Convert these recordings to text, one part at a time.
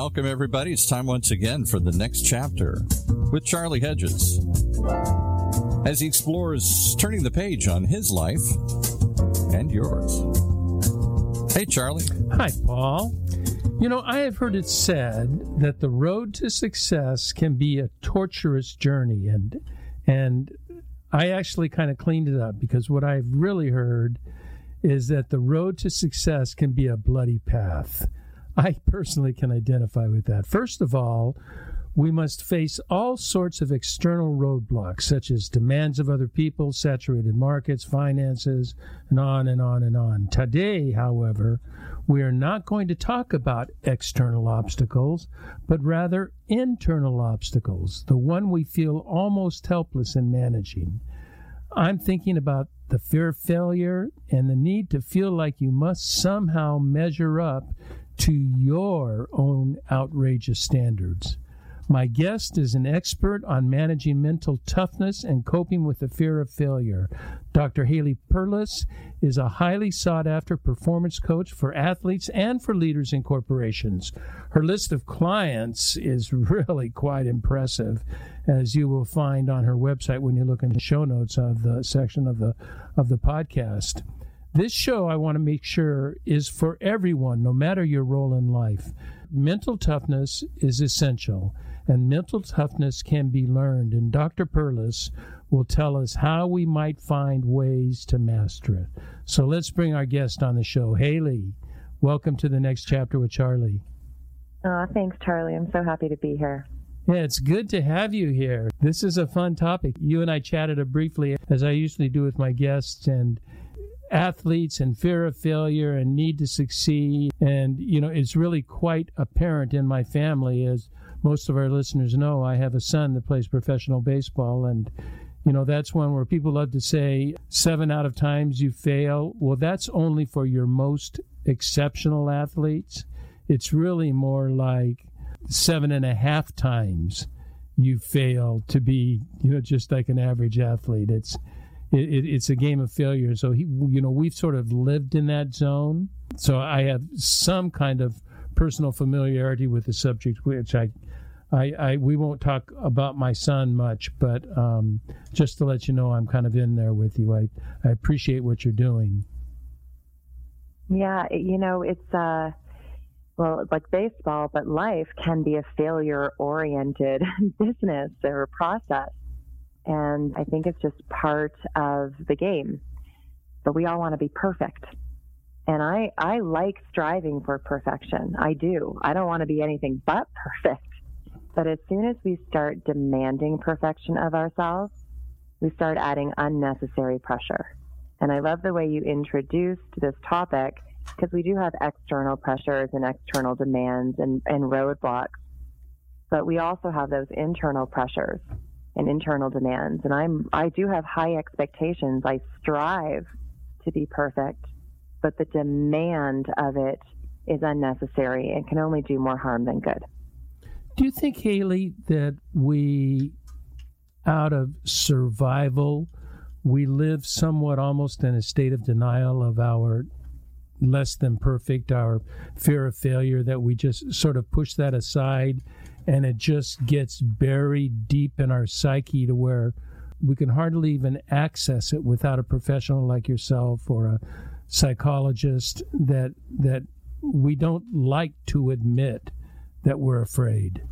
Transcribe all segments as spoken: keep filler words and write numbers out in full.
welcome everybody. It's time once again for the next chapter with Charlie Hedges as he explores turning the page on his life and yours. Hey, Charlie. Hi, Paul. You know, I have heard it said that the road to success can be a torturous journey, and and I actually kind of cleaned it up, because what I've really heard is that the road to success can be a bloody path. I personally can identify with that. First of all, we must face all sorts of external roadblocks, such as demands of other people, saturated markets, finances, and on and on and on. Today, however, we are not going to talk about external obstacles, but rather internal obstacles, the one we feel almost helpless in managing. I'm thinking about the fear of failure and the need to feel like you must somehow measure up to your own outrageous standards. My guest is an expert on managing mental toughness and coping with the fear of failure. Doctor Haley Perlus is a highly sought-after performance coach for athletes and for leaders in corporations. Her list of clients is really quite impressive, as you will find on her website when you look in the show notes of the section of the of the podcast. This show, I want to make sure, is for everyone, no matter your role in life. Mental toughness is essential, and mental toughness can be learned, and Doctor Perlus will tell us how we might find ways to master it. So let's bring our guest on the show. Haley, welcome to the next chapter with Charlie. Oh, thanks, Charlie. I'm so happy to be here. Yeah, it's good to have you here. This is a fun topic. You and I chatted briefly, as I usually do with my guests, and athletes and fear of failure and need to succeed. And, you know, it's really quite apparent in my family. As most of our listeners know, I have a son that plays professional baseball. And, you know, that's one where people love to say seven out of times you fail. Well, that's only for your most exceptional athletes. It's really more like seven and a half times you fail to be, you know, just like an average athlete. It's It, it, it's a game of failure. So, he, you know, we've sort of lived in that zone. So I have some kind of personal familiarity with the subject, which I, I, I we won't talk about my son much, but um, just to let you know, I'm kind of in there with you. I, I appreciate what you're doing. Yeah, you know, it's, uh, well, like baseball, but life can be a failure-oriented business or process. And I think it's just part of the game. But we all want to be perfect. And I, I like striving for perfection. I do. I don't want to be anything but perfect. But as soon as we start demanding perfection of ourselves, we start adding unnecessary pressure. And I love the way you introduced this topic, because we do have external pressures and external demands and, and roadblocks. But we also have those internal pressures and internal demands. And I'm, I do have high expectations. I strive to be perfect, but the demand of it is unnecessary and can only do more harm than good. Do you think, Haley, that we, out of survival, we live somewhat almost in a state of denial of our less than perfect, our fear of failure, that we just sort of push that aside and it just gets buried deep in our psyche to where we can hardly even access it without a professional like yourself or a psychologist, that that we don't like to admit that we're afraid?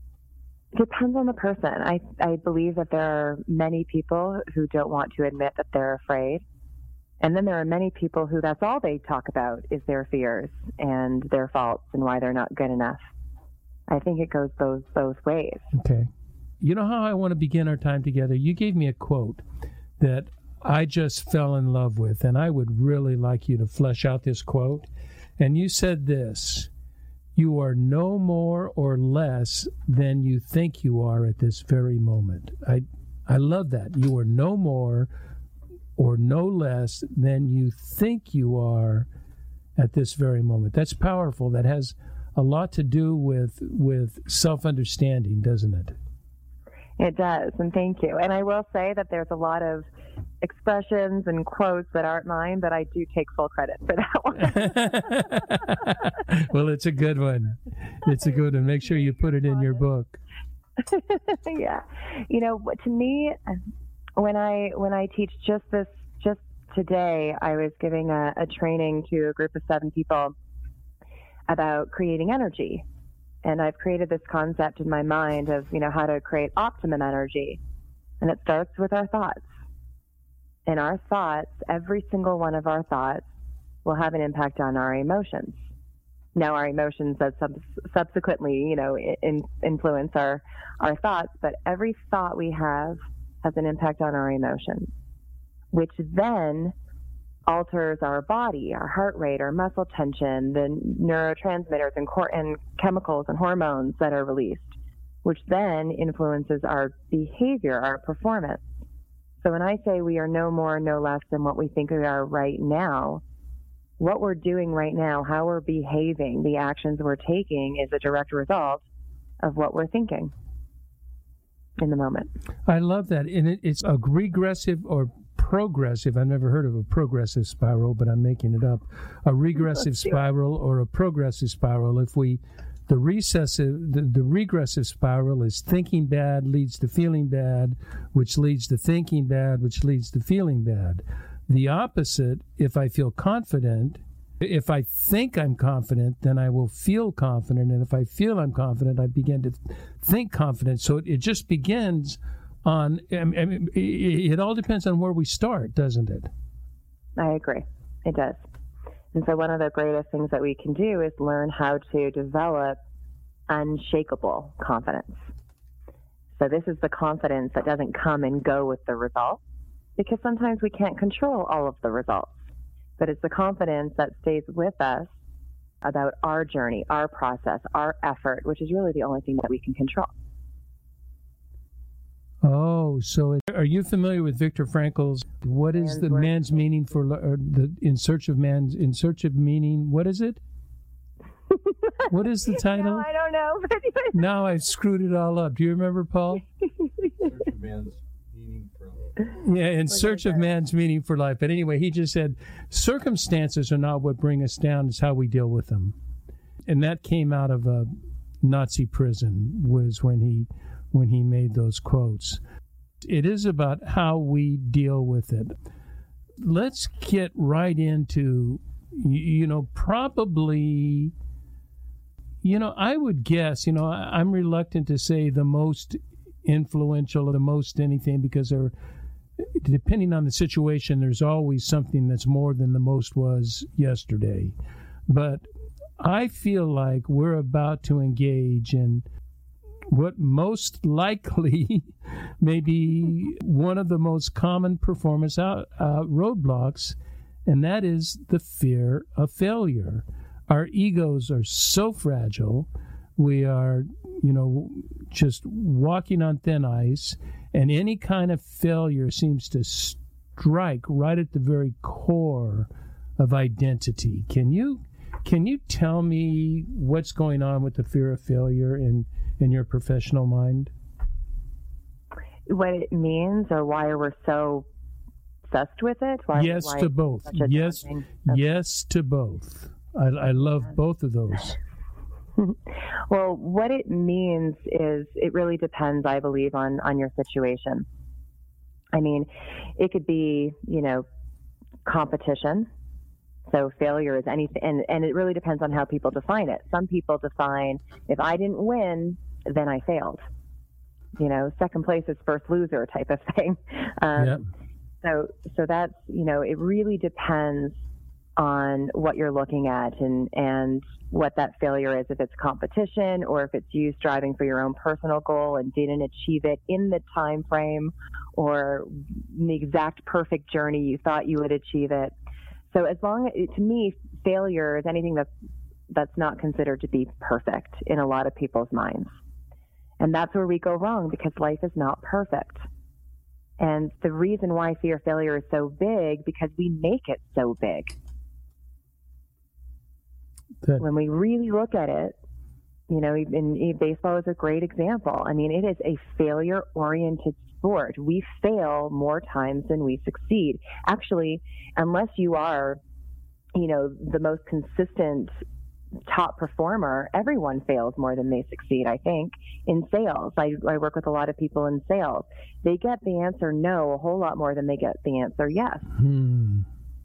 Depends on the person. I, I believe that there are many people who don't want to admit that they're afraid. And then there are many people who that's all they talk about is their fears and their faults and why they're not good enough. I think it goes both both ways. Okay. You know how I want to begin our time together? You gave me a quote that I just fell in love with, and I would really like you to flesh out this quote. And you said this: you are no more or less than you think you are at this very moment. I I love that. You are no more or no less than you think you are at this very moment. That's powerful. That has a lot to do with with self-understanding, doesn't it? It does, and thank you. And I will say that there's a lot of expressions and quotes that aren't mine, but I do take full credit for that one. Well, it's a good one. It's a good one. Make sure you put it in your book. Yeah. You know, to me, when I when I teach just this, just today, I was giving a, a training to a group of seven people about creating energy. And I've created this concept in my mind of, you know, how to create optimum energy. And it starts with our thoughts. And our thoughts, every single one of our thoughts, will have an impact on our emotions. Now, our emotions that sub- subsequently, you know, in, influence our, our thoughts, but every thought we have has an impact on our emotions, which then alters our body, our heart rate, our muscle tension, the neurotransmitters and, cor- and chemicals and hormones that are released, which then influences our behavior, our performance. So when I say we are no more, no less than what we think we are right now, what we're doing right now, how we're behaving, the actions we're taking is a direct result of what we're thinking in the moment. I love that. And it, it's a regressive or progressive, I've never heard of a progressive spiral, but I'm making it up, a regressive spiral or a progressive spiral. If we, the recessive, the, the regressive spiral is thinking bad leads to feeling bad, which leads to thinking bad, which leads to feeling bad. The opposite, if I feel confident, if I think I'm confident, then I will feel confident. And if I feel I'm confident, I begin to think confident. So it, it just begins on, I mean, it, it all depends on where we start, doesn't it? I agree. It does. And so one of the greatest things that we can do is learn how to develop unshakable confidence. So this is the confidence that doesn't come and go with the results, because sometimes we can't control all of the results. But it's the confidence that stays with us about our journey, our process, our effort, which is really the only thing that we can control. Oh, so it, are you familiar with Viktor Frankl's What is Man's the Work. Man's Meaning for or the In Search of Man's In Search of Meaning? What is it? What is the title? No, I don't know. Now I've screwed it all up. Do you remember, Paul? Search of man's meaning for life. Yeah, In Search of Man's Meaning for Life. But anyway, he just said, circumstances are not what bring us down, it's how we deal with them. And that came out of a Nazi prison, was when he when he made those quotes. It is about how we deal with it. Let's get right into, you know, probably, you know, I would guess, you know, I'm reluctant to say the most influential or the most anything, because there, depending on the situation, there's always something that's more than the most was yesterday. But I feel like we're about to engage in what most likely may be one of the most common performance out, uh, roadblocks, and that is the fear of failure. Our egos are so fragile. We are, you know, just walking on thin ice, and any kind of failure seems to strike right at the very core of identity. Can you can you tell me what's going on with the fear of failure in in your professional mind? What it means, or why we're so obsessed with it? Why, yes why to both. Yes, okay. yes to both. I, I love yeah. both of those. Well, what it means is it really depends, I believe, on, on your situation. I mean, it could be, you know, competition. So failure is anything, and, and it really depends on how people define it. Some people define, if I didn't win, then I failed. You know, second place is first loser type of thing. Um, yep. So, so that's, you know, it really depends on what you're looking at and, and what that failure is, if it's competition or if it's you striving for your own personal goal and didn't achieve it in the time frame or the exact perfect journey you thought you would achieve it. So as long as, to me, failure is anything that's, that's not considered to be perfect in a lot of people's minds. And that's where we go wrong, because life is not perfect. And the reason why fear of failure is so big, because we make it so big. Good. When we really look at it, you know, in, in baseball is a great example. I mean, it is a failure-oriented sport, we fail more times than we succeed. Actually, unless you are, you know, the most consistent top performer, everyone fails more than they succeed, I think. In sales, I, I work with a lot of people in sales. They get the answer no a whole lot more than they get the answer yes. Hmm.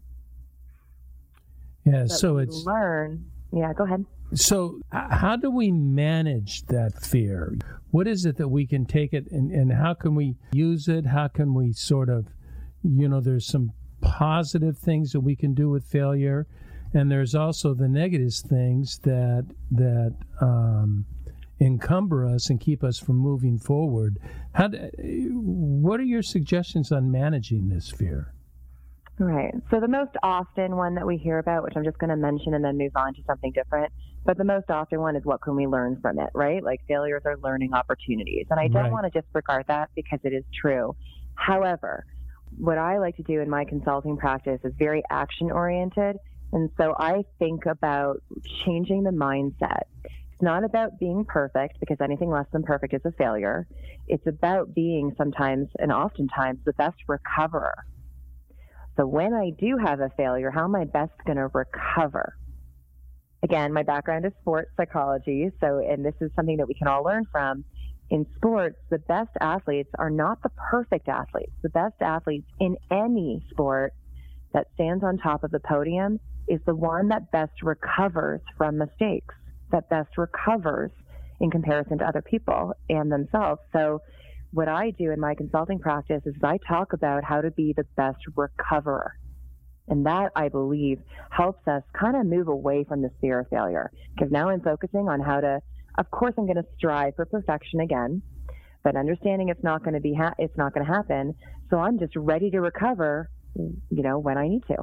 Yeah, but so it's... learn. Yeah, go ahead. So how do we manage that fear? What is it that we can take it, and, and how can we use it? How can we sort of, you know, there's some positive things that we can do with failure, and there's also the negative things that that um, encumber us and keep us from moving forward. How do, what are your suggestions on managing this fear? Right. So the most often one that we hear about, which I'm just going to mention and then move on to something different, but the most often one is what can we learn from it, right? Like failures are learning opportunities. And I don't Right. want to disregard that because it is true. However, what I like to do in my consulting practice is very action oriented. And so I think about changing the mindset. It's not about being perfect, because anything less than perfect is a failure. It's about being sometimes and oftentimes the best recoverer. So when I do have a failure, how am I best going to recover? Again, my background is sports psychology, so and this is something that we can all learn from. In sports, the best athletes are not the perfect athletes. The best athletes in any sport that stands on top of the podium is the one that best recovers from mistakes, that best recovers in comparison to other people and themselves. So what I do in my consulting practice is I talk about how to be the best recoverer. And that, I believe, helps us kind of move away from this fear of failure. Because now I'm focusing on how to, of course, I'm going to strive for perfection again, but understanding it's not going to be, ha- it's not going to happen. So I'm just ready to recover, you know, when I need to.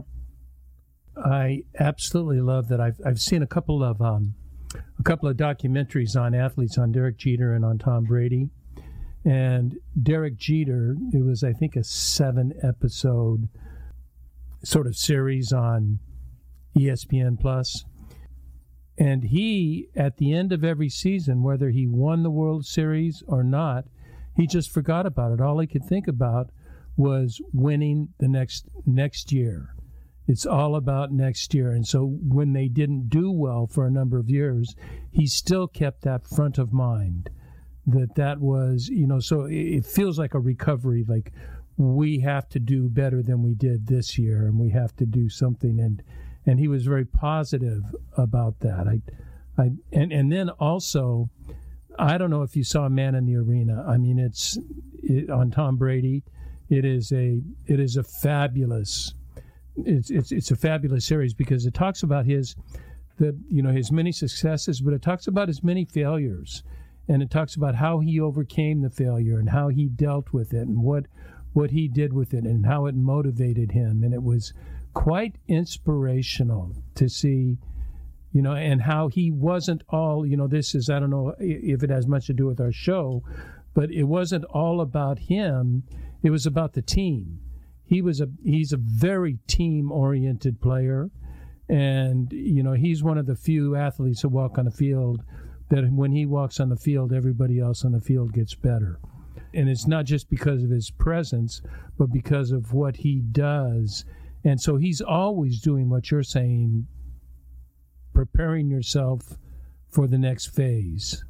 I absolutely love that. I've I've seen a couple of um, a couple of documentaries on athletes, on Derek Jeter and on Tom Brady. And Derek Jeter, it was, I think, a seven-episode sort of series on E S P N Plus. And he, at the end of every season, whether he won the World Series or not, he just forgot about it. All he could think about was winning the next next year. It's all about next year. And so when they didn't do well for a number of years, he still kept that front of mind. That that was, you know, so it feels like a recovery, like we have to do better than we did this year, and we have to do something. And and he was very positive about that. I, I and, and then also, I don't know if you saw Man in the Arena. I mean, it's it, on Tom Brady. It is a it is a fabulous it's it's it's a fabulous series because it talks about his the you know his many successes, but it talks about his many failures. And it talks about how he overcame the failure and how he dealt with it and what what he did with it and how it motivated him. And it was quite inspirational to see, you know, and how he wasn't all, you know, this is, I don't know if it has much to do with our show, but it wasn't all about him. It was about the team. He was a he's a very team-oriented player. And, you know, he's one of the few athletes that walk on the field that when he walks on the field, everybody else on the field gets better. And it's not just because of his presence, but because of what he does. And so he's always doing what you're saying, preparing yourself for the next phase.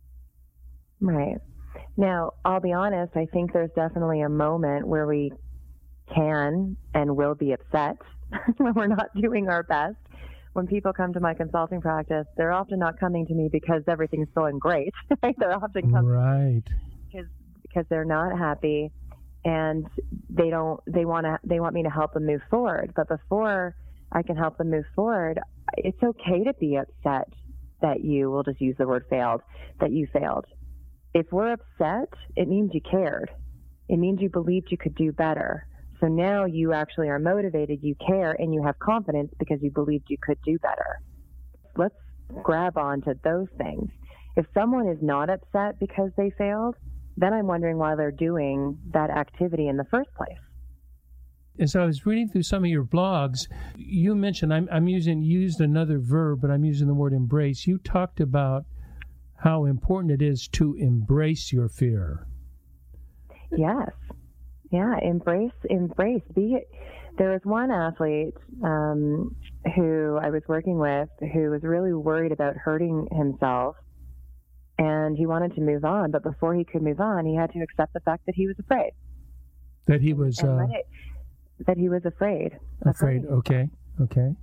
Right. Now, I'll be honest, I think there's definitely a moment where we can and will be upset when we're not doing our best. When people come to my consulting practice, they're often not coming to me because everything's going great. They're often coming right because because they're not happy, and they don't they want to they want me to help them move forward. But before I can help them move forward, it's okay to be upset that you, we'll just use the word failed, that you failed. If we're upset, it means you cared. It means you believed you could do better. So now you actually are motivated, you care, and you have confidence because you believed you could do better. Let's grab onto those things. If someone is not upset because they failed, then I'm wondering why they're doing that activity in the first place. As I was reading through some of your blogs, you mentioned, I'm, I'm using, used another verb, but I'm using the word embrace. You talked about how important it is to embrace your fear. Yes. Yeah. Embrace, embrace. Be. There was one athlete um, who I was working with who was really worried about hurting himself, and he wanted to move on. But before he could move on, he had to accept the fact that he was afraid. That he was. And, and uh, let it, that he was afraid. Afraid. Okay. Okay.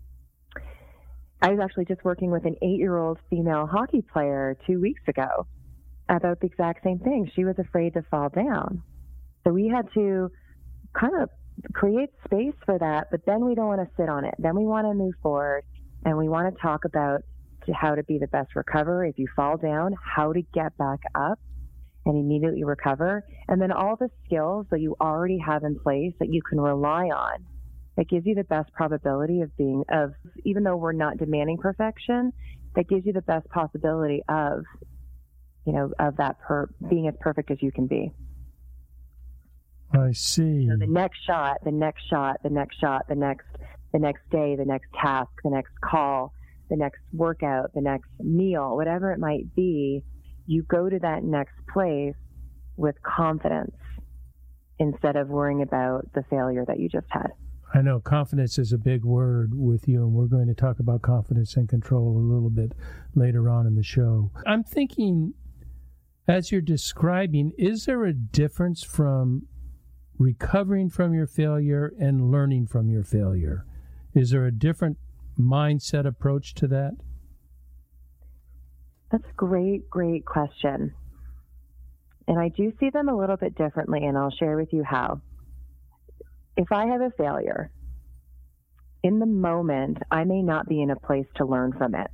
I was actually just working with an eight-year-old female hockey player two weeks ago about the exact same thing. She was afraid to fall down. So we had to kind of create space for that, but then we don't want to sit on it. Then we want to move forward, and we want to talk about to how to be the best recoverer. If you fall down, how to get back up and immediately recover. And then all the skills that you already have in place that you can rely on. That gives you the best probability of being, of even though we're not demanding perfection, that gives you the best possibility of, you know, of that per, being as perfect as you can be. I see. So the next shot, the next shot, the next shot, the next, the next day, the next task, the next call, the next workout, the next meal, whatever it might be, you go to that next place with confidence instead of worrying about the failure that you just had. I know confidence is a big word with you, and we're going to talk about confidence and control a little bit later on in the show. I'm thinking, as you're describing, is there a difference from recovering from your failure and learning from your failure? Is there a different mindset approach to that? That's a great, great question. And I do see them a little bit differently, and I'll share with you how. If I have a failure, in the moment, I may not be in a place to learn from it.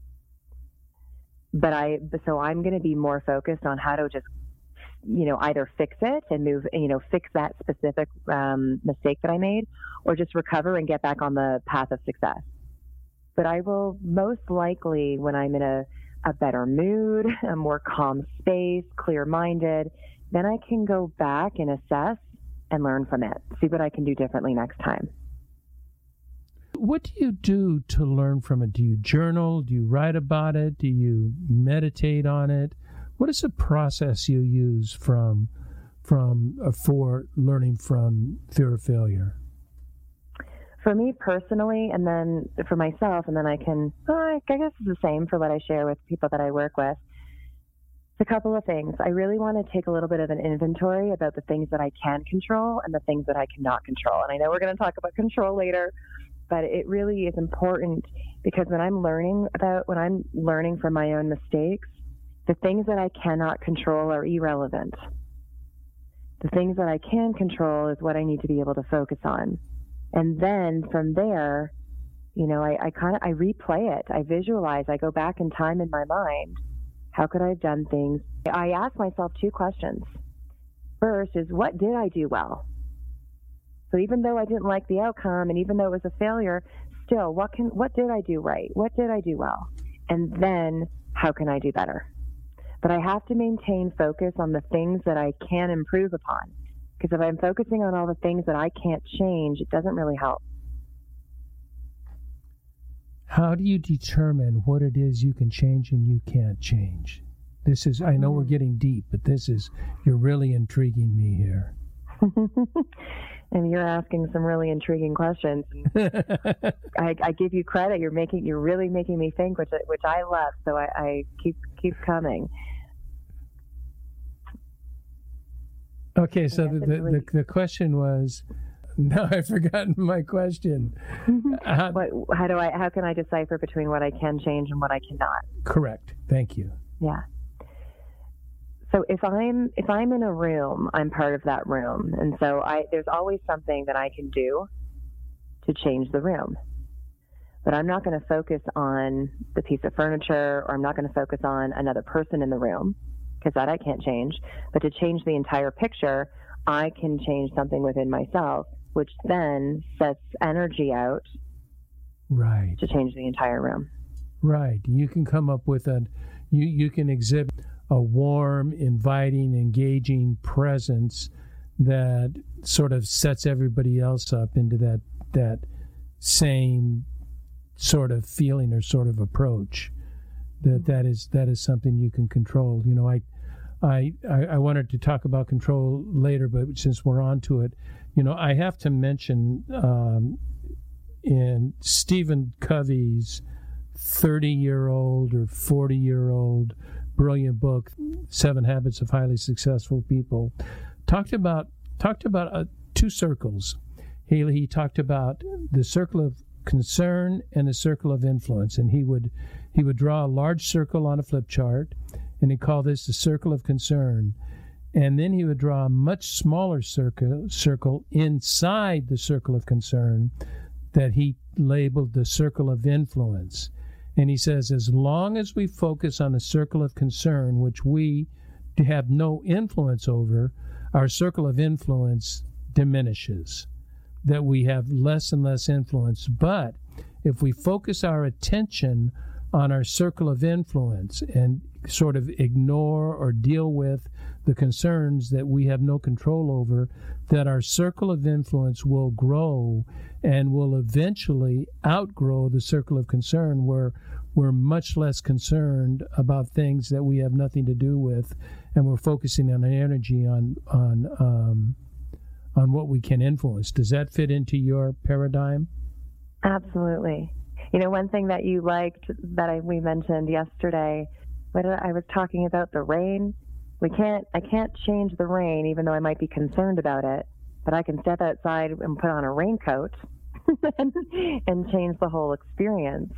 But I, so I'm going to be more focused on how to just, you know, either fix it and move, you know, fix that specific um, mistake that I made, or just recover and get back on the path of success. But I will most likely, when I'm in a, a better mood, a more calm space, clear-minded, then I can go back and assess and learn from it, see what I can do differently next time. What do you do to learn from it? Do you journal? Do you write about it? Do you meditate on it? What is the process you use from from uh, for learning from fear of failure? For me personally, and then for myself, and then I can, oh, I guess it's the same for what I share with people that I work with. A couple of things. I really want to take a little bit of an inventory about the things that I can control and the things that I cannot control. And I know we're going to talk about control later, but it really is important because when I'm learning about, when I'm learning from my own mistakes, the things that I cannot control are irrelevant. The things that I can control is what I need to be able to focus on. And then from there, you know, I, I kind of, I replay it. I visualize, I go back in time in my mind. How could I have done things? I ask myself two questions. First is, what did I do well? So even though I didn't like the outcome and even though it was a failure, still, what can, what did I do right? What did I do well? And then, how can I do better? But I have to maintain focus on the things that I can improve upon. Because if I'm focusing on all the things that I can't change, it doesn't really help. How do you determine what it is you can change and you can't change? This is, I know we're getting deep, but this is, you're really intriguing me here. And you're asking some really intriguing questions. I, I give you credit. You're making, you're really making me think, which which I love. So I, I keep keep coming. Okay, so the, the the question was, no, I've forgotten my question. How, what, how do I? How can I decipher between what I can change and what I cannot? Correct. Thank you. Yeah. So if I'm if I'm in a room, I'm part of that room, and so I there's always something that I can do to change the room. But I'm not going to focus on the piece of furniture, or I'm not going to focus on another person in the room, because that I can't change. But to change the entire picture, I can change something within myself, which then sets energy out right to change the entire room. Right. You can come up with a, you, you can exhibit a warm, inviting, engaging presence that sort of sets everybody else up into that that same sort of feeling or sort of approach. That that is that is something you can control. You know, I I, I, I wanted to talk about control later, but since we're on to it, you know, I have to mention um, in Stephen Covey's thirty-year-old or forty-year-old brilliant book, Seven Habits of Highly Successful People, talked about talked about uh, two circles. He, he talked about the circle of concern and the circle of influence, and he would he would draw a large circle on a flip chart, and he called this the circle of concern. And then he would draw a much smaller circle, circle inside the circle of concern that he labeled the circle of influence. And he says, as long as we focus on the circle of concern, which we have no influence over, our circle of influence diminishes, that we have less and less influence. But if we focus our attention on our circle of influence and sort of ignore or deal with the concerns that we have no control over, that our circle of influence will grow and will eventually outgrow the circle of concern, where we're much less concerned about things that we have nothing to do with, and we're focusing on energy on on um, on what we can influence. Does that fit into your paradigm? Absolutely. You know, one thing that you liked that I, we mentioned yesterday, when I was talking about the rain, we can't, I can't change the rain, even though I might be concerned about it, but I can step outside and put on a raincoat and, and change the whole experience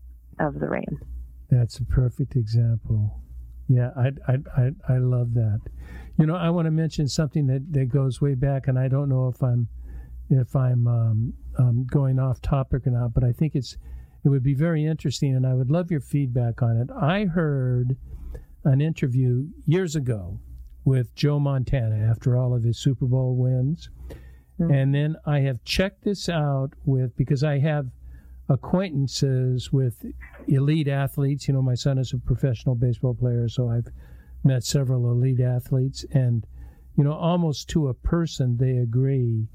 of the rain. That's a perfect example. Yeah, I, I, I, I love that. You know, I want to mention something that, that goes way back, and I don't know if I'm if I'm um, um, going off topic or not, but I think it's it would be very interesting, and I would love your feedback on it. I heard an interview years ago with Joe Montana after all of his Super Bowl wins, mm-hmm. and then I have checked this out with, because I have acquaintances with elite athletes. You know, my son is a professional baseball player, so I've met several elite athletes, and, you know, almost to a person, they agree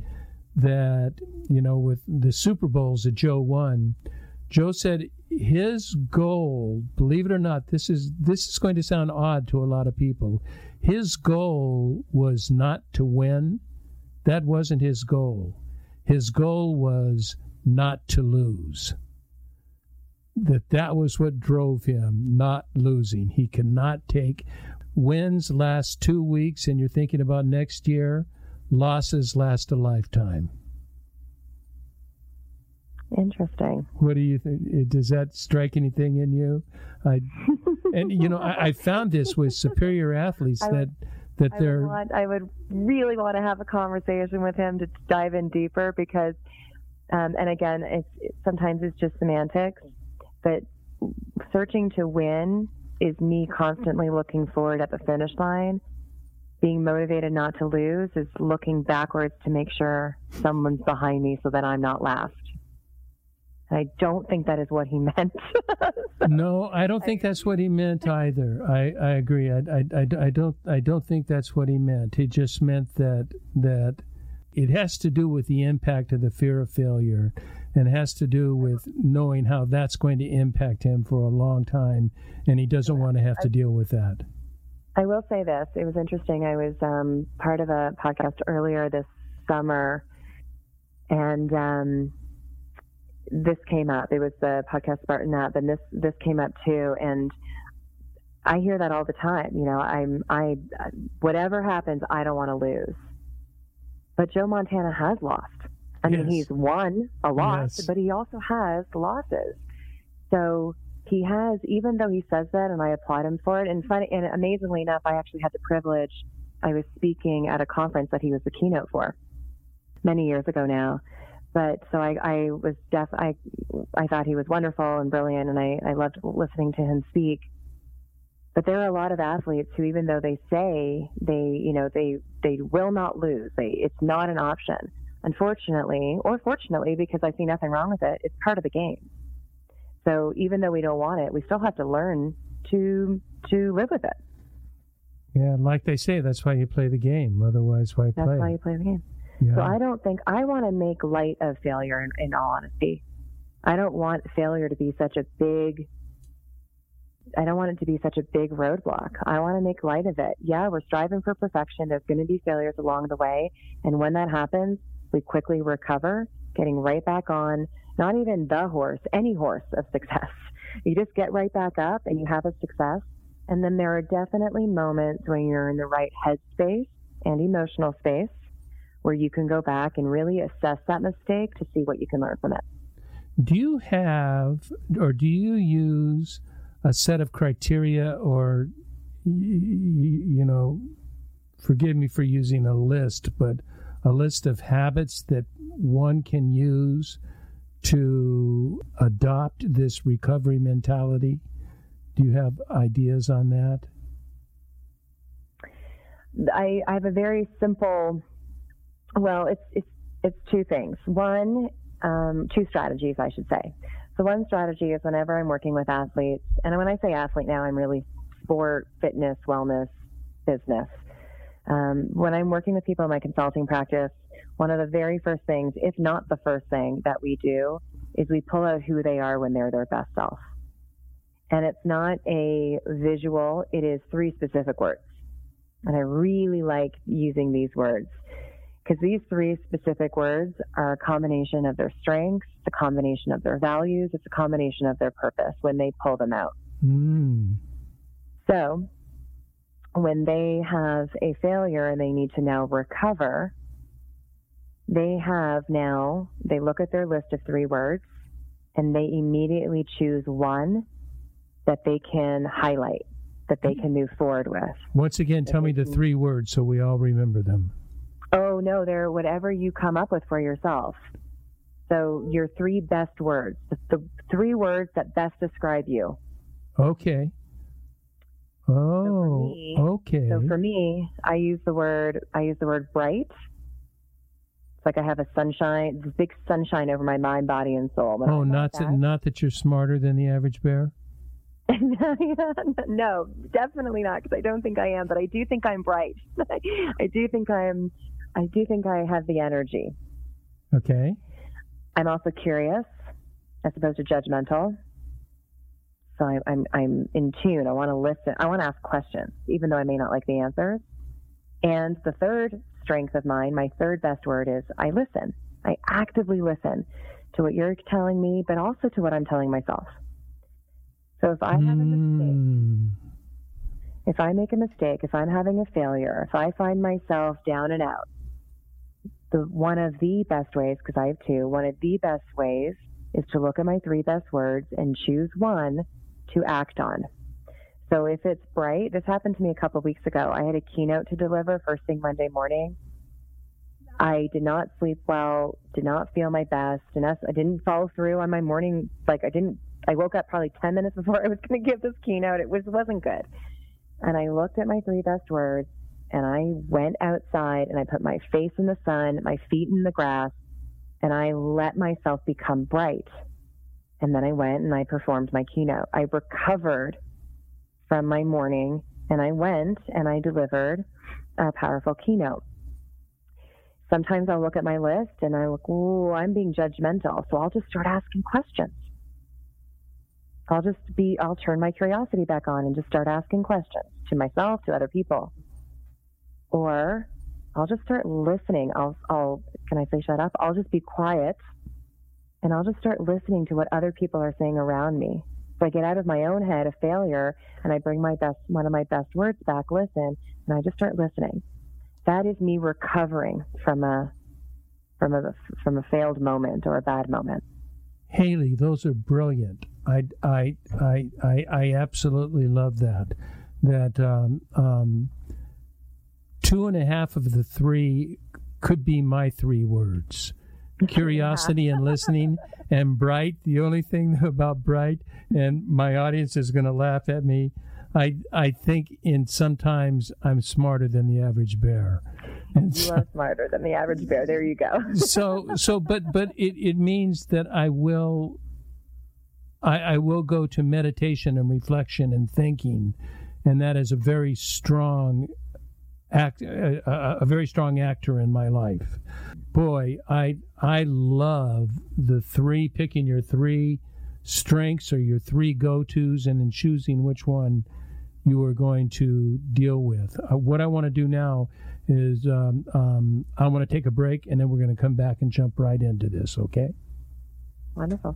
that, you know, with the Super Bowls that Joe won, Joe said his goal, believe it or not, this is this is going to sound odd to a lot of people, his goal was not to win. That wasn't his goal. His goal was not to lose. That that was what drove him, not losing. He cannot take wins last two weeks and you're thinking about next year. Losses last a lifetime. Interesting. What do you think? Does that strike anything in you? I, and you know, I, I found this with superior athletes that would, that I they're. Would want, I would really want to have a conversation with him to dive in deeper, because, um, and again, it's, it, sometimes it's just semantics, but searching to win is me constantly looking forward at the finish line. Being motivated not to lose is looking backwards to make sure someone's behind me so that I'm not last. I don't think that is what he meant. No, I don't think that's what he meant either. I, I agree. I, I, I, I don't I don't think that's what he meant. He just meant that that it has to do with the impact of the fear of failure, and it has to do with knowing how that's going to impact him for a long time, and he doesn't want to have to deal with that. I will say this. It was interesting. I was um, part of a podcast earlier this summer, and um, this came up. It was the podcast Spartan Up, and this this came up too. And I hear that all the time. You know, I'm I whatever happens, I don't want to lose. But Joe Montana has lost. I mean, yes. He's won a lot, yes. But he also has losses. So he has, even though he says that, and I applaud him for it. And, funny, and amazingly enough, I actually had the privilege. I was speaking at a conference that he was the keynote for many years ago now. But so I, I was deaf. I, I thought he was wonderful and brilliant, and I, I loved listening to him speak. But there are a lot of athletes who, even though they say they, you know, they, they will not lose, they, it's not an option. Unfortunately, or fortunately, because I see nothing wrong with it, it's part of the game. So even though we don't want it, we still have to learn to to live with it. Yeah, like they say, that's why you play the game. Otherwise, why that's play? That's why you play the game. Yeah. So I don't think, I want to make light of failure, in, in all honesty. I don't want failure to be such a big I don't want it to be such a big roadblock. I want to make light of it. Yeah, we're striving for perfection. There's going to be failures along the way. And when that happens, we quickly recover, getting right back on, not even the horse, any horse of success. You just get right back up and you have a success. And then there are definitely moments when you're in the right headspace and emotional space where you can go back and really assess that mistake to see what you can learn from it. Do you have, or do you use a set of criteria, or, you know, forgive me for using a list, but a list of habits that one can use to adopt this recovery mentality? Do you have ideas on that? I, I have a very simple, well, it's it's it's two things. One, um, two strategies, I should say. So one strategy is whenever I'm working with athletes, and when I say athlete now, I'm really sport, fitness, wellness, business. Um, when I'm working with people in my consulting practice, one of the very first things, if not the first thing that we do, is we pull out who they are when they're their best self. And it's not a visual, it is three specific words. And I really like using these words because these three specific words are a combination of their strengths, it's a combination of their values, it's a combination of their purpose when they pull them out. Mm. So when they have a failure and they need to now recover, they have now, they look at their list of three words and they immediately choose one that they can highlight, that they can move forward with. Once again, tell me the three words so we all remember them. Oh, no, they're whatever you come up with for yourself. So your three best words, the, the three words that best describe you. Okay. Oh, so me, okay. So for me, I use the word, I use the word bright. It's like I have a sunshine, this big sunshine over my mind, body, and soul. Oh, not that, not that you're smarter than the average bear? No, definitely not, because I don't think I am, but I do think I'm bright. I do think I'm, I do think I have the energy. Okay. I'm also curious, as opposed to judgmental. So I, I'm, I'm in tune. I want to listen. I want to ask questions, even though I may not like the answers. And the third strength of mine, my third best word is I listen. I actively listen to what you're telling me, but also to what I'm telling myself. So if I have a mistake, mm. if I make a mistake, if I'm having a failure, if I find myself down and out, the one of the best ways, because I have two, one of the best ways is to look at my three best words and choose one to act on. So if it's bright, this happened to me a couple of weeks ago. I had a keynote to deliver first thing Monday morning. I did not sleep well, did not feel my best, and I didn't follow through on my morning, like I didn't I woke up probably ten minutes before I was going to give this keynote. It was, wasn't good. And I looked at my three best words, and I went outside, and I put my face in the sun, my feet in the grass, and I let myself become bright. And then I went and I performed my keynote. I recovered from my morning, and I went and I delivered a powerful keynote. Sometimes I'll look at my list, and I look, ooh, I'm being judgmental, so I'll just start asking questions. I'll just be, I'll turn my curiosity back on and just start asking questions to myself, to other people. Or I'll just start listening. I'll, I'll, can I say shut up? I'll just be quiet and I'll just start listening to what other people are saying around me. So I get out of my own head of failure and I bring my best, one of my best words back, listen, and I just start listening. That is me recovering from a, from a, from a failed moment or a bad moment. Haley, those are brilliant. I, I, I, I, I absolutely love that. That um, um, two and a half of the three could be my three words. Curiosity and listening, and bright. The only thing about bright, and my audience is going to laugh at me, I I think in sometimes I'm smarter than the average bear. And you so, are smarter than the average bear. There you go. so so, but but it, it means that I will I, I will go to meditation and reflection and thinking, and that is a very strong act, a, a, a very strong actor in my life. Boy, I I love the three, picking your three strengths or your three go-tos, and in choosing which one you are going to deal with. Uh, what I want to do now is um, um, I want to take a break, and then we're going to come back and jump right into this, okay? Wonderful.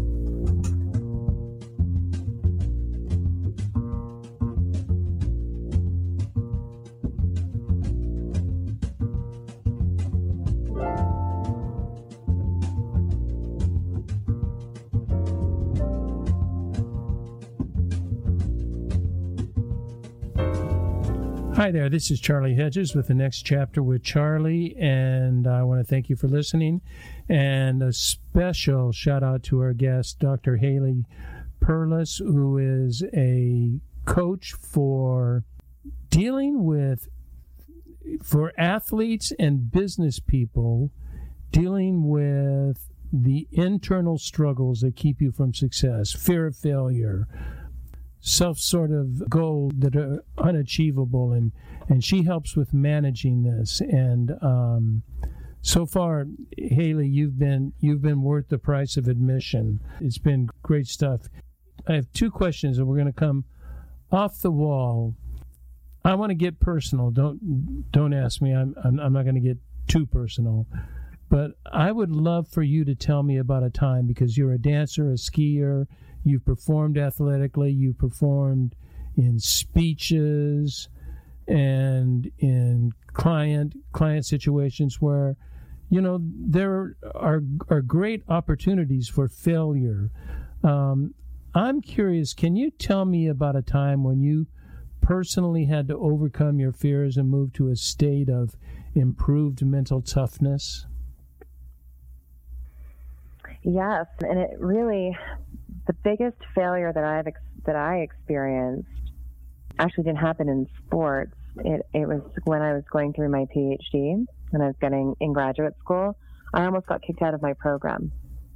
Hi there, this is Charlie Hedges with the Next Chapter with Charlie, and I want to thank you for listening. And a special shout out to our guest, Doctor Haley Perlus, who is a coach for dealing with, for athletes and business people, dealing with the internal struggles that keep you from success, fear of failure, self sort of goals that are unachievable, and and she helps with managing this. And um, so far, Haley, you've been you've been worth the price of admission. It's been great stuff. I have two questions, and we're going to come off the wall. I want to get personal. Don't don't ask me. I'm I'm, I'm not going to get too personal. But I would love for you to tell me about a time, because you're a dancer, a skier. You've performed athletically, you've performed in speeches and in client client situations where, you know, there are are great opportunities for failure. Um, I'm curious, can you tell me about a time when you personally had to overcome your fears and move to a state of improved mental toughness? Yes, and it really... The biggest failure that I've ex- that I experienced actually didn't happen in sports. It it was when I was going through my PhD, when I was getting in graduate school. I almost got kicked out of my program,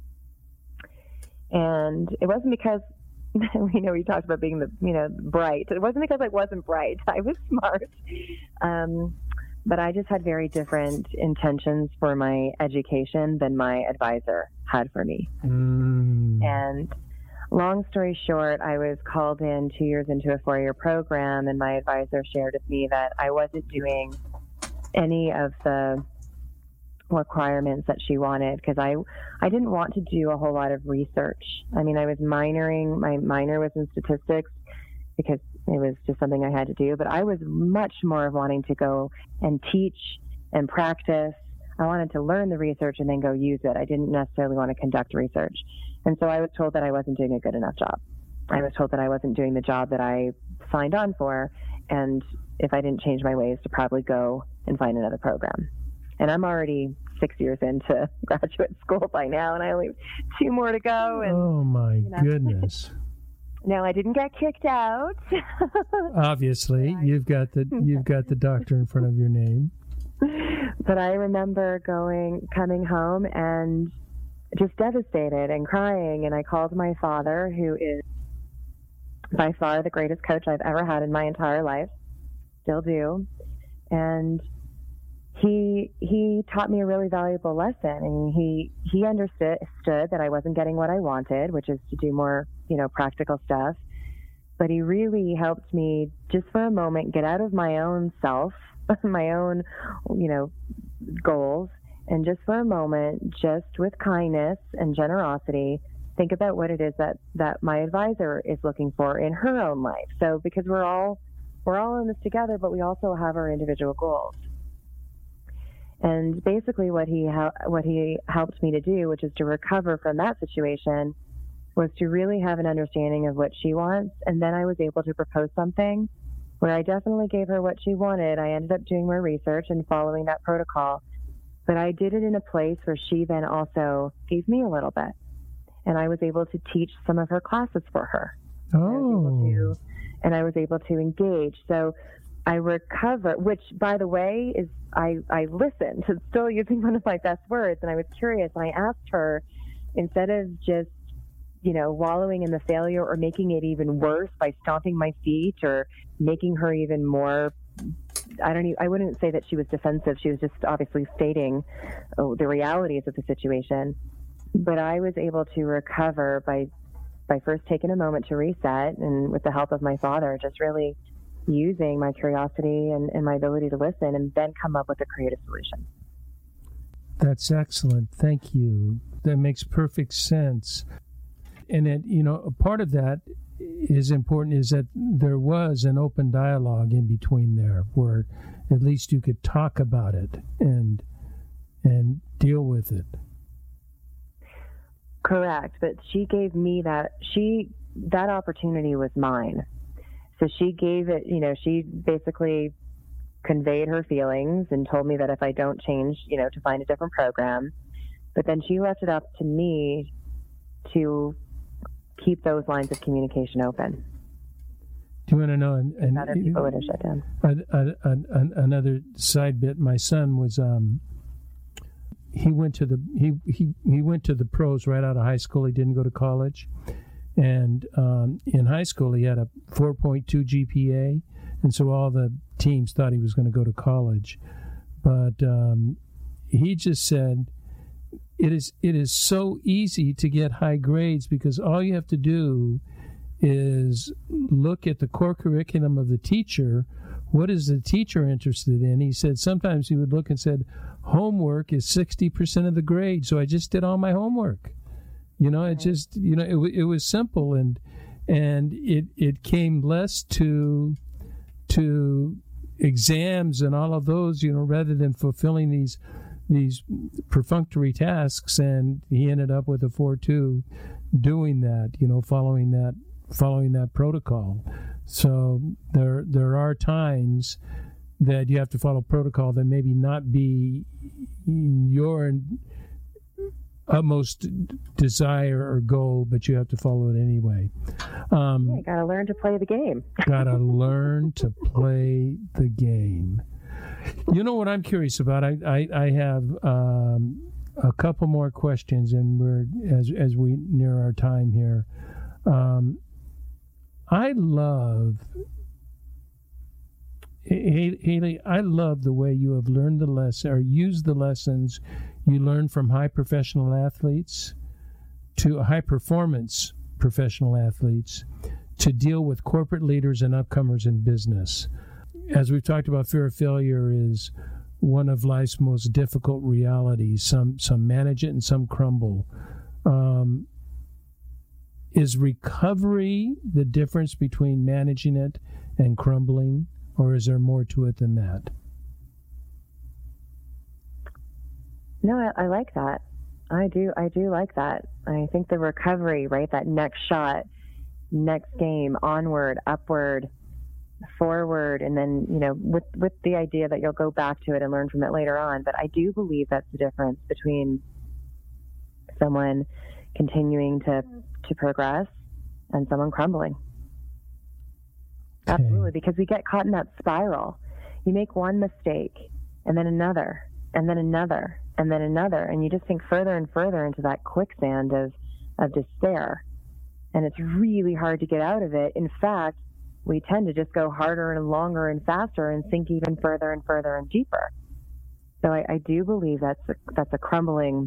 and it wasn't because we know we talked about being the you know bright. It wasn't because I wasn't bright. I was smart, um, but I just had very different intentions for my education than my advisor had for me, mm. and. Long story short, I was called in two years into a four-year program, and my advisor shared with me that I wasn't doing any of the requirements that she wanted, because I, I didn't want to do a whole lot of research. I mean, I was minoring, my minor was in statistics because it was just something I had to do, but I was much more of wanting to go and teach and practice. I wanted to learn the research and then go use it. I didn't necessarily want to conduct research. And so I was told that I wasn't doing a good enough job. I was told that I wasn't doing the job that I signed on for, and if I didn't change my ways, to probably go and find another program. And I'm already six years into graduate school by now, and I only have two more to go. And, oh, my you know. goodness. No, I didn't get kicked out. Obviously, you've got the you've got the doctor in front of your name. But I remember going, coming home and just devastated and crying. And I called my father, who is by far the greatest coach I've ever had in my entire life, still do. And he he taught me a really valuable lesson. And he he understood stood that I wasn't getting what I wanted, which is to do more, you know, practical stuff. But he really helped me just for a moment get out of my own self, my own, you know, goals, and just for a moment, just with kindness and generosity, think about what it is that, that my advisor is looking for in her own life. So because we're all we're all in this together, but we also have our individual goals. And basically what he what he helped me to do, which is to recover from that situation, was to really have an understanding of what she wants. And then I was able to propose something where I definitely gave her what she wanted. I ended up doing more research and following that protocol. But I did it in a place where she then also gave me a little bit. And I was able to teach some of her classes for her. Oh. And I was able to, and I was able to engage. So I recover, which, by the way, is I, I listened. It's still using one of my best words. And I was curious. And I asked her, instead of just, you know, wallowing in the failure or making it even worse by stomping my feet or making her even more, I don't even, I wouldn't say that she was defensive. She was just obviously stating oh, the realities of the situation. But I was able to recover by by first taking a moment to reset, and with the help of my father, just really using my curiosity and, and my ability to listen, and then come up with a creative solution. That's excellent. Thank you. That makes perfect sense. And it, you know, a part of that is important is that there was an open dialogue in between there where at least you could talk about it and and deal with it. Correct. But she gave me that, she, that opportunity was mine. So she gave it, you know, she basically conveyed her feelings and told me that if I don't change, you know, to find a different program. But then she left it up to me to keep those lines of communication open. Do you want to know? And, and other people would have shut down. A, a, a, a, another side bit. My son was. Um, he went to the he, he he went to the pros right out of high school. He didn't go to college, and um, in high school he had a four point two G P A, and so all the teams thought he was going to go to college, but um, he just said, It is it is so easy to get high grades because all you have to do is look at the core curriculum of the teacher. What is the teacher interested in? He said sometimes he would look and said, homework is sixty percent of the grade, so I just did all my homework. You know, it just, you know, it, it was simple, and and it it came less to to exams and all of those, you know, rather than fulfilling these these perfunctory tasks, and he ended up with a four two doing that, you know, following that following that protocol. So there there are times that you have to follow protocol that maybe not be your utmost desire or goal, but you have to follow it anyway. Um, yeah, you got to learn to play the game. got to learn to play the game. You know what I'm curious about? I I, I have um, a couple more questions, and we're as as we near our time here. Um, I love Haley. I love the way you have learned the lesson or used the lessons you learned from high professional athletes to high performance professional athletes to deal with corporate leaders and upcomers in business. As we've talked about, fear of failure is one of life's most difficult realities. Some some manage it and some crumble. Um, is recovery the difference between managing it and crumbling, or is there more to it than that? No, I, I like that. I do. I do like that. I think the recovery, right? That next shot, next game, onward, upward, forward, and then, you know, with with the idea that you'll go back to it and learn from it later on. But I do believe that's the difference between someone continuing to to progress and someone crumbling. Okay. Absolutely, because we get caught in that spiral. You make one mistake, and then another, and then another, and then another, and you just sink further and further into that quicksand of of despair. And it's really hard to get out of it. In fact, we tend to just go harder and longer and faster and sink even further and further and deeper. So I, I do believe that's a, that's a crumbling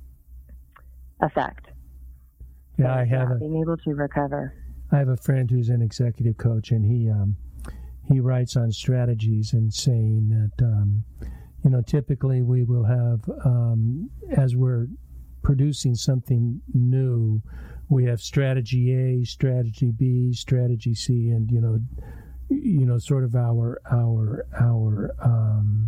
effect. Yeah, I have yeah, a, being able to recover. I have a friend who's an executive coach, and he um, he writes on strategies and saying that um, you know, typically we will have um, as we're producing something new, we have strategy A, strategy B, strategy C, and you know, you know, sort of our our our um,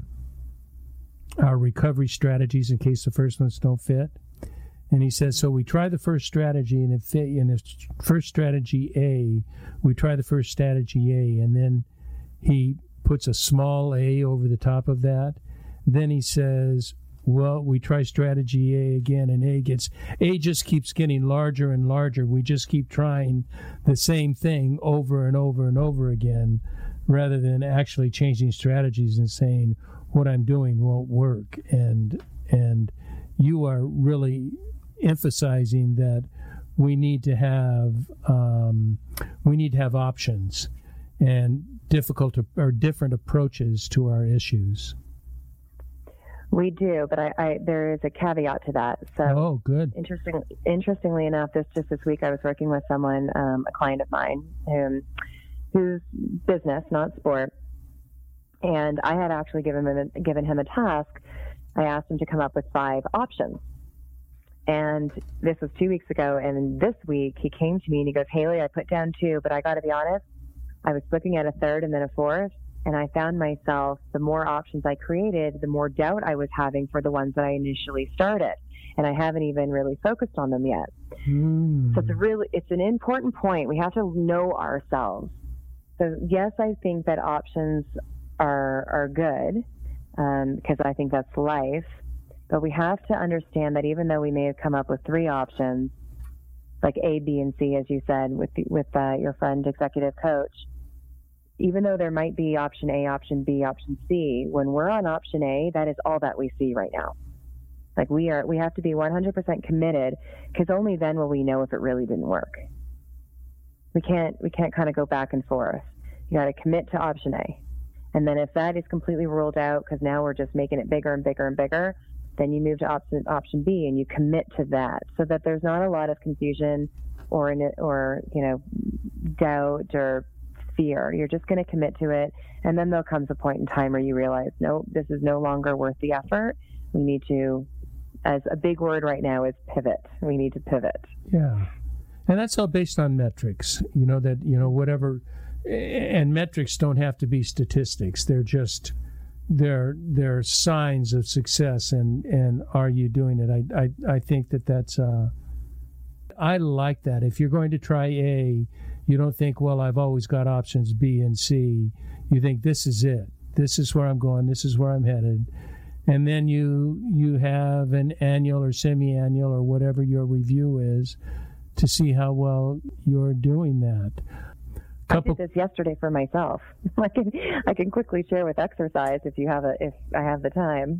our recovery strategies in case the first ones don't fit. And he says, so we try the first strategy, and if in the first strategy A, we try the first strategy A, and then he puts a small A over the top of that. Then he says, well, we try strategy A again, and A gets A just keeps getting larger and larger. We just keep trying the same thing over and over and over again, rather than actually changing strategies and saying what I'm doing won't work. And and you are really emphasizing that we need to have um, we need to have options and difficult or different approaches to our issues. We do, but I, I, there is a caveat to that. So, oh, good. Interesting, interestingly enough, this just this week I was working with someone, um, a client of mine, um, whose business, not sport, and I had actually given him a, given him a task. I asked him to come up with five options, and this was two weeks ago. And this week he came to me and he goes, "Haley, I put down two, but I got to be honest, I was looking at a third and then a fourth." And I found myself, the more options I created, the more doubt I was having for the ones that I initially started. And I haven't even really focused on them yet. Mm. So it's a really, it's an important point. We have to know ourselves. So yes, I think that options are, are good, um, because I think that's life. But we have to understand that even though we may have come up with three options, like A, B, and C, as you said, with, the, with uh, your friend, executive coach, even though there might be option A, option B, option C, when we're on option A, that is all that we see right now. Like we are, we have to be one hundred percent committed, because only then will we know if it really didn't work. We can't, we can't kind of go back and forth. You got to commit to option A. And then if that is completely ruled out, because now we're just making it bigger and bigger and bigger, then you move to option, option B and you commit to that, so that there's not a lot of confusion or, in it, or, you know, doubt or fear. You're just going to commit to it, and then there comes a point in time where you realize, no, this is no longer worth the effort. We need to, as a big word right now is pivot. We need to pivot. Yeah, and that's all based on metrics. You know that you know whatever, and metrics don't have to be statistics. They're just they're they're signs of success. And and are you doing it? I I I think that that's. Uh, I like that. If you're going to try A, you don't think, well, I've always got options B and C. You think, this is it. This is where I'm going. This is where I'm headed. And then you you have an annual or semi-annual or whatever your review is to see how well you're doing that. Couple... I did this yesterday for myself. I can I can quickly share with exercise if you have a if I have the time.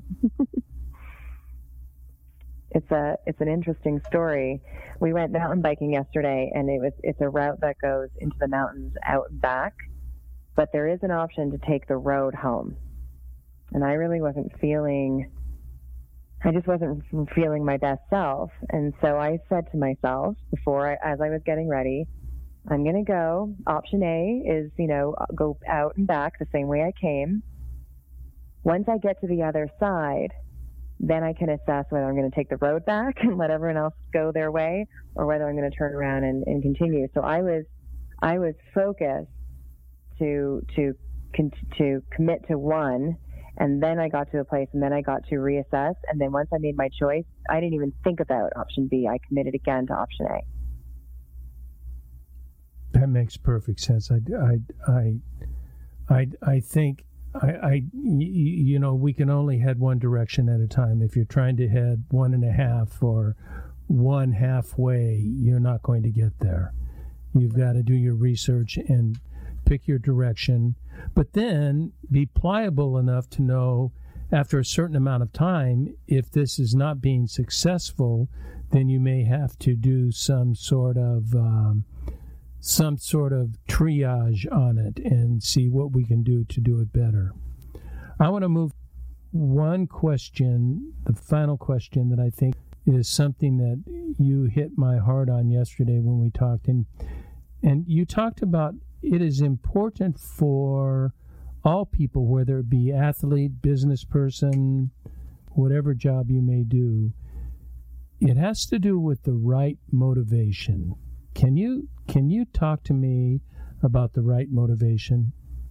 It's a it's an interesting story. We went mountain biking yesterday, and it was it's a route that goes into the mountains out and back, but there is an option to take the road home. And I really wasn't feeling, I just wasn't feeling my best self. And so I said to myself before, I, as I was getting ready, I'm going to go. Option A is, you know, go out and back the same way I came. Once I get to the other side, then I can assess whether I'm going to take the road back and let everyone else go their way, or whether I'm going to turn around and, and continue. So I was, I was focused to to to commit to one, and then I got to a place, and then I got to reassess, and then once I made my choice, I didn't even think about option B. I committed again to option A. That makes perfect sense. I, I, I, I, I think. I, I, you know, we can only head one direction at a time. If you're trying to head one and a half or one halfway, you're not going to get there. You've got to do your research and pick your direction, but then be pliable enough to know after a certain amount of time, if this is not being successful, then you may have to do some sort of um, some sort of triage on it and see what we can do to do it better. I want to move one question, the final question that I think is something that you hit my heart on yesterday when we talked. And, and you talked about it is important for all people, whether it be athlete, business person, whatever job you may do, it has to do with the right motivation. Can you can you talk to me about the right motivation?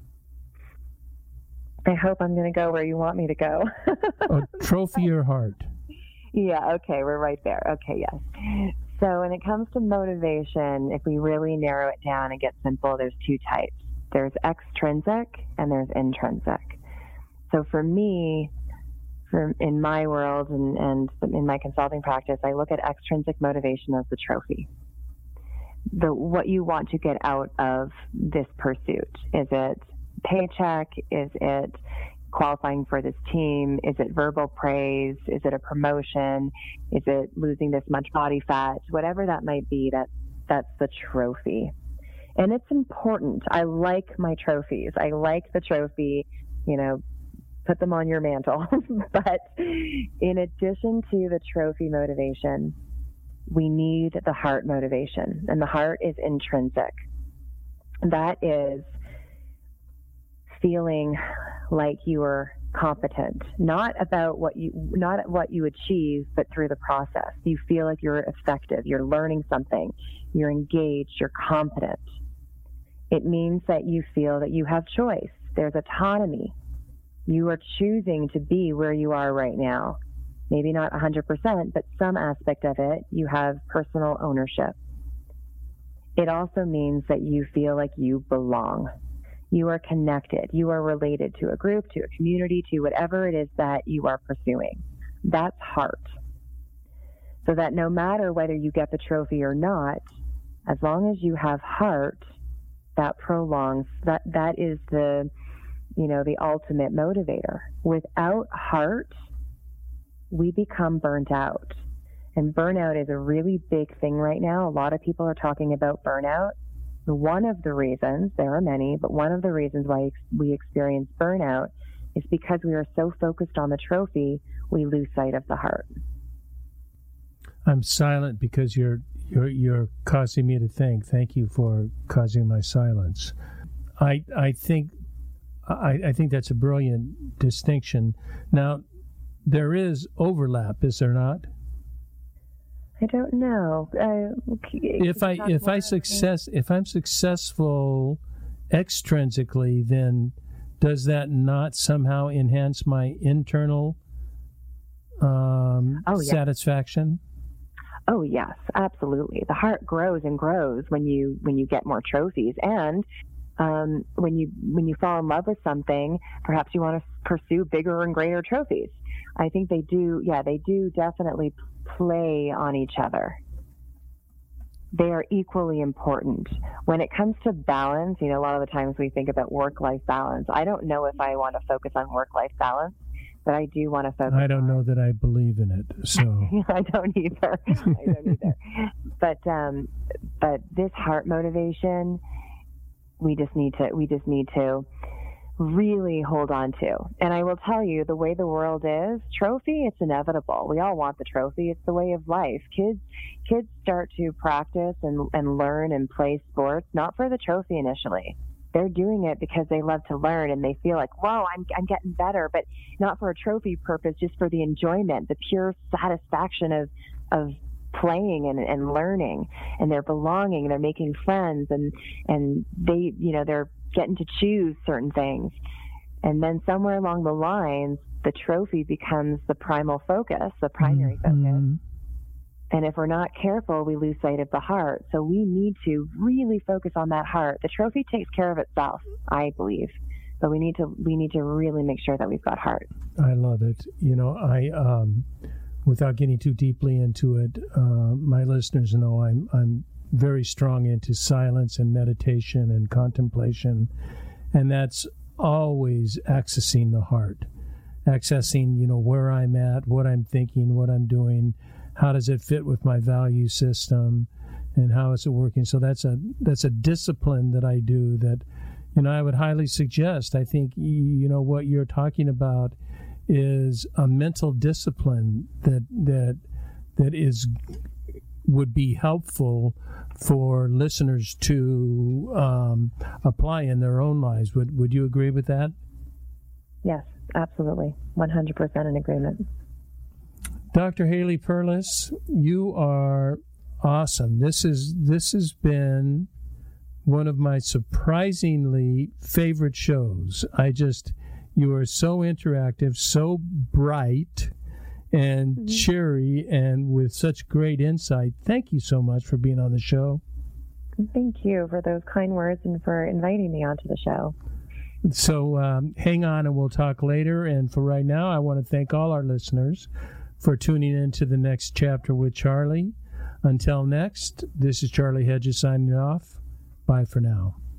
I hope I'm going to go where you want me to go. Oh, trophy your heart. Yeah, okay, we're right there. Okay, yes. So when it comes to motivation, if we really narrow it down and get simple, there's two types. There's extrinsic and there's intrinsic. So for me, for, in my world and, and in my consulting practice, I look at extrinsic motivation as the trophy. The what you want to get out of this pursuit. Is it paycheck? Is it qualifying for this team? Is it verbal praise? Is it a promotion? Is it losing this much body fat? Whatever that might be, that that's the trophy. And it's important. I like my trophies. I like the trophy, you know, put them on your mantle. But in addition to the trophy motivation, we need the heart motivation, and the heart is intrinsic. That is feeling like you are competent, not about what you, not what you achieve, but through the process. You feel like you're effective, you're learning something, you're engaged, you're competent. It means that you feel that you have choice. There's autonomy. You are choosing to be where you are right now. Maybe not one hundred percent, but some aspect of it, you have personal ownership. It also means that you feel like you belong. You are connected. You are related to a group, to a community, to whatever it is that you are pursuing. That's heart. So that no matter whether you get the trophy or not, as long as you have heart, that prolongs, that, that is the, you know, the ultimate motivator. Without heart, we become burnt out. And burnout is a really big thing right now. A lot of people are talking about burnout. One of the reasons, there are many, but one of the reasons why we experience burnout is because we are so focused on the trophy, we lose sight of the heart. I'm silent because you're you're you're causing me to think. Thank you for causing my silence. I I think I, I think that's a brilliant distinction. Now, there is overlap, is there not? I don't know. Uh, if I if I success if I'm successful extrinsically, then does that not somehow enhance my internal um, oh, yeah. satisfaction? Oh yes, absolutely. The heart grows and grows when you when you get more trophies, and um, when you when you fall in love with something, perhaps you want to pursue bigger and greater trophies. I think they do. Yeah, they do definitely play on each other. They are equally important. When it comes to balance, you know, a lot of the times we think about work-life balance. I don't know if I want to focus on work-life balance, but I do want to focus. I don't on... know that I believe in it. So I don't either. I don't either. But um, but this heart motivation, we just need to. We just need to really hold on to. And I will tell you, the way the world is, trophy, it's inevitable. We all want the trophy. It's the way of life. Kids kids start to practice and, and learn and play sports, not for the trophy initially. They're doing it because they love to learn and they feel like, whoa, I'm, I'm getting better, but not for a trophy purpose, just for the enjoyment, the pure satisfaction of, of playing and, and learning. And they're belonging, they're making friends, and, and they, you know, they're getting to choose certain things. And then somewhere along the lines, the trophy becomes the primal focus, the primary mm-hmm. focus. And if we're not careful, we lose sight of the heart. So we need to really focus on that heart. The trophy takes care of itself, I believe. But we need to we need to really make sure that we've got heart. I love it. You know, I um, without getting too deeply into it, uh, my listeners know I'm I'm very strong into silence and meditation and contemplation, and that's always accessing the heart, accessing, you know, where I'm at, what I'm thinking, what I'm doing, how does it fit with my value system, and how is it working. So that's a that's a discipline that I do that, you know, I would highly suggest. I think, you know, what you're talking about is a mental discipline that that that is would be helpful for listeners to um, apply in their own lives. Would Would you agree with that? Yes, absolutely, one hundred percent in agreement. Doctor Haley Perlus, you are awesome. This is this has been one of my surprisingly favorite shows. I just you are so interactive, so bright and mm-hmm. cheery, and with such great insight. Thank you so much for being on the show. Thank you for those kind words and for inviting me onto the show. So um, hang on and we'll talk later. And for right now, I want to thank all our listeners for tuning in to the next chapter with Charlie. Until next, this is Charlie Hedges signing off. Bye for now.